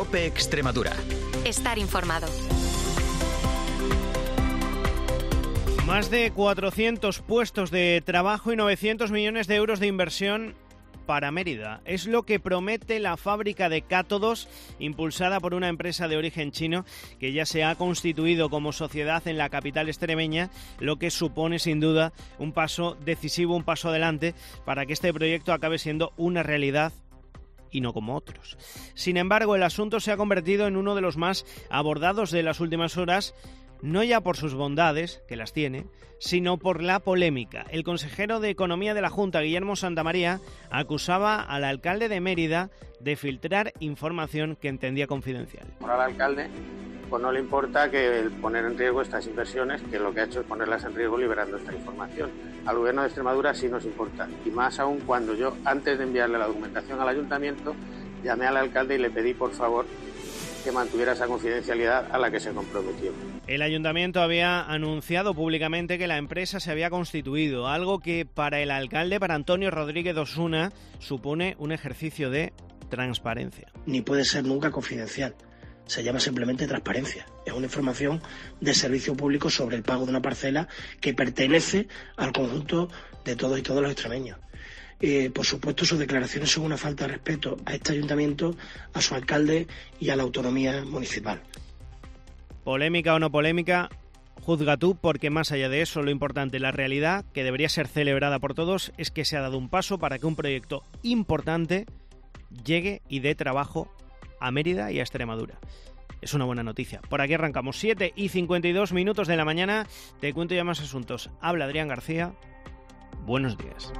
COPE Extremadura. Estar informado. Más de 400 puestos de trabajo y 900 millones de euros de inversión para Mérida. Es lo que promete la fábrica de cátodos, impulsada por una empresa de origen chino que ya se ha constituido como sociedad en la capital extremeña, lo que supone sin duda un paso decisivo, un paso adelante para que este proyecto acabe siendo una realidad y no como otros. Sin embargo, el asunto se ha convertido en uno de los más abordados de las últimas horas, no ya por sus bondades, que las tiene, sino por la polémica. El consejero de Economía de la Junta, Guillermo Santamaría, acusaba al alcalde de Mérida de filtrar información que entendía confidencial. Al alcalde pues no le importa que poner en riesgo estas inversiones, que lo que ha hecho es ponerlas en riesgo liberando esta información. Al gobierno de Extremadura sí nos importa, y más aún cuando yo, antes de enviarle la documentación al ayuntamiento, llamé al alcalde y le pedí por favor que mantuviera esa confidencialidad a la que se comprometió. El ayuntamiento había anunciado públicamente que la empresa se había constituido, algo que para el alcalde, para Antonio Rodríguez Osuna, supone un ejercicio de transparencia. Ni puede ser nunca confidencial. Se llama simplemente transparencia. Es una información de servicio público sobre el pago de una parcela que pertenece al conjunto de todos y todos los extremeños. Por supuesto, sus declaraciones son una falta de respeto a este ayuntamiento, a su alcalde y a la autonomía municipal. Polémica o no polémica, juzga tú, porque más allá de eso, lo importante, la realidad, que debería ser celebrada por todos, es que se ha dado un paso para que un proyecto importante llegue y dé trabajo a Mérida y a Extremadura. Es una buena noticia. Por aquí arrancamos, 7:52 de la mañana. Te cuento ya más asuntos. Habla Adrián García. Buenos días.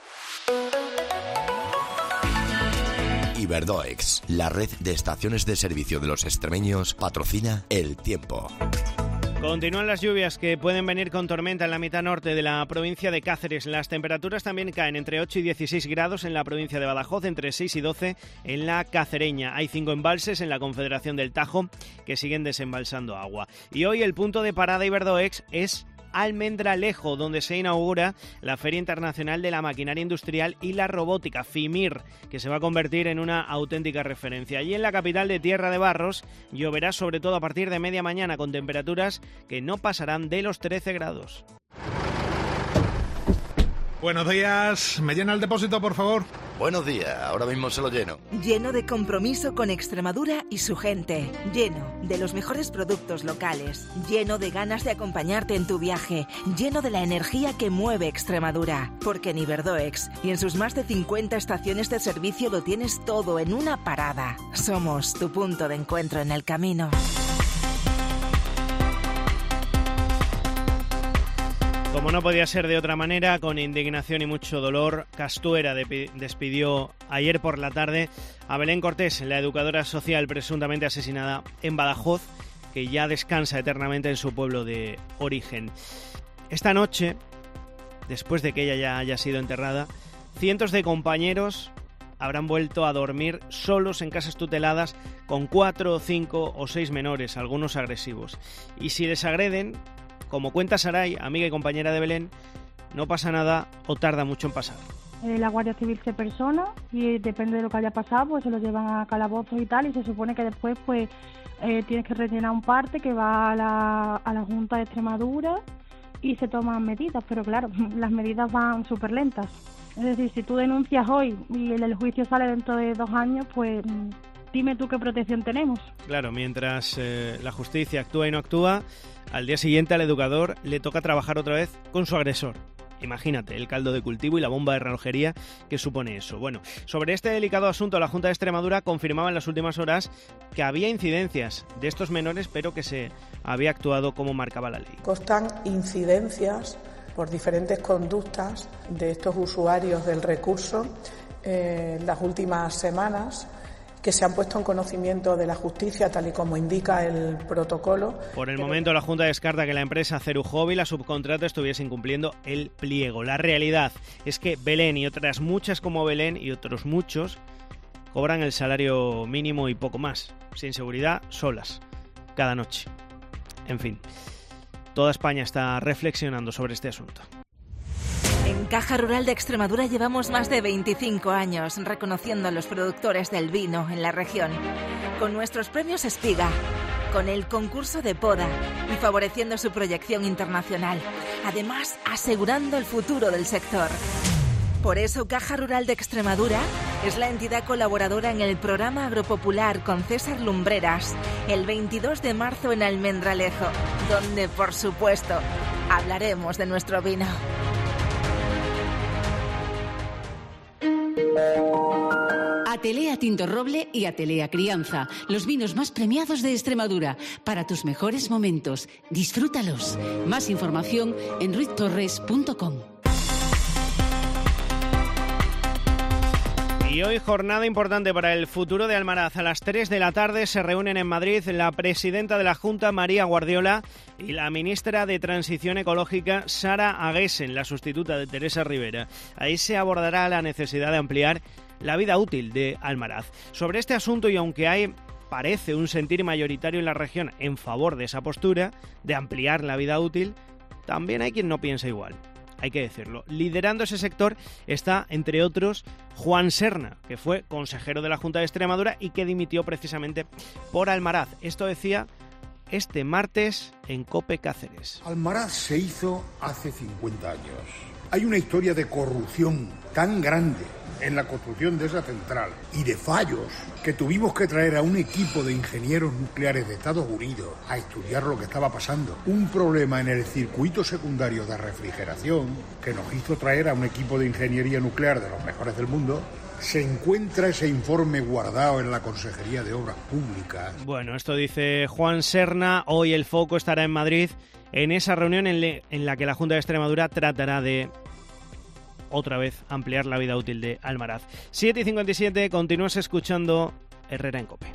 Iberdoex, la red de estaciones de servicio de los extremeños, patrocina El Tiempo. Continúan las lluvias que pueden venir con tormenta en la mitad norte de la provincia de Cáceres. Las temperaturas también caen entre 8 y 16 grados en la provincia de Badajoz, entre 6 y 12 en la cacereña. Hay 5 embalses en la Confederación del Tajo que siguen desembalsando agua. Y hoy el punto de parada Iberdoex es Almendralejo, donde se inaugura la Feria Internacional de la Maquinaria Industrial y la Robótica, FIMIR, que se va a convertir en una auténtica referencia. Allí en la capital de Tierra de Barros lloverá sobre todo a partir de media mañana, con temperaturas que no pasarán de los 13 grados. Buenos días, ¿me llena el depósito, por favor? Buenos días, ahora mismo se lo lleno. Lleno de compromiso con Extremadura y su gente. Lleno de los mejores productos locales. Lleno de ganas de acompañarte en tu viaje. Lleno de la energía que mueve Extremadura. Porque en Iberdoex y en sus más de 50 estaciones de servicio lo tienes todo en una parada. Somos tu punto de encuentro en el camino. Como no podía ser de otra manera, con indignación y mucho dolor, Castuera despidió ayer por la tarde a Belén Cortés, la educadora social presuntamente asesinada en Badajoz, que ya descansa eternamente en su pueblo de origen. Esta noche, después de que ella ya haya sido enterrada, cientos de compañeros habrán vuelto a dormir solos en casas tuteladas con 4, 5 o 6 menores, algunos agresivos. Y si les agreden, como cuenta Saray, amiga y compañera de Belén, no pasa nada o tarda mucho en pasar. La Guardia Civil se persona y depende de lo que haya pasado, pues se lo llevan a calabozos y tal, y se supone que después pues tienes que rellenar un parte que va a la Junta de Extremadura y se toman medidas, pero claro, las medidas van súper lentas. Es decir, si tú denuncias hoy y el juicio sale dentro de 2 años, pues dime tú qué protección tenemos. Claro, mientras la justicia actúa y no actúa, al día siguiente al educador le toca trabajar otra vez con su agresor. Imagínate el caldo de cultivo y la bomba de relojería que supone eso. Bueno, sobre este delicado asunto, la Junta de Extremadura confirmaba en las últimas horas que había incidencias de estos menores, pero que se había actuado como marcaba la ley. Constan incidencias por diferentes conductas de estos usuarios del recurso en las últimas semanas, que se han puesto en conocimiento de la justicia, tal y como indica el protocolo. Por el momento, la Junta descarta que la empresa Cerujovi, la subcontrata, estuviese incumpliendo el pliego. La realidad es que Belén y otras muchas como Belén y otros muchos cobran el salario mínimo y poco más, sin seguridad, solas, cada noche. En fin, toda España está reflexionando sobre este asunto. En Caja Rural de Extremadura llevamos más de 25 años reconociendo a los productores del vino en la región. Con nuestros premios Espiga, con el concurso de poda y favoreciendo su proyección internacional. Además, asegurando el futuro del sector. Por eso, Caja Rural de Extremadura es la entidad colaboradora en el programa agropopular con César Lumbreras, el 22 de marzo en Almendralejo, donde, por supuesto, hablaremos de nuestro vino. Atelea Tinto Roble y Atelea Crianza, los vinos más premiados de Extremadura. Para tus mejores momentos, disfrútalos. Más información en ruiztorres.com. Y hoy jornada importante para el futuro de Almaraz. A las 3 de la tarde se reúnen en Madrid la presidenta de la Junta, María Guardiola, y la ministra de Transición Ecológica, Sara Aguesen, la sustituta de Teresa Rivera. Ahí se abordará la necesidad de ampliar la vida útil de Almaraz. Sobre este asunto, y aunque parece un sentir mayoritario en la región en favor de esa postura, de ampliar la vida útil, también hay quien no piensa igual. Hay que decirlo. Liderando ese sector está, entre otros, Juan Serna, que fue consejero de la Junta de Extremadura y que dimitió precisamente por Almaraz. Esto decía este martes en COPE Cáceres. Almaraz se hizo hace 50 años. Hay una historia de corrupción tan grande en la construcción de esa central y de fallos que tuvimos que traer a un equipo de ingenieros nucleares de Estados Unidos a estudiar lo que estaba pasando. Un problema en el circuito secundario de refrigeración que nos hizo traer a un equipo de ingeniería nuclear de los mejores del mundo. Se encuentra ese informe guardado en la Consejería de Obras Públicas. Bueno, esto dice Juan Serna. Hoy el foco estará en Madrid, en esa reunión en la que la Junta de Extremadura tratará de otra vez ampliar la vida útil de Almaraz. 7:57, continúas escuchando Herrera en COPE.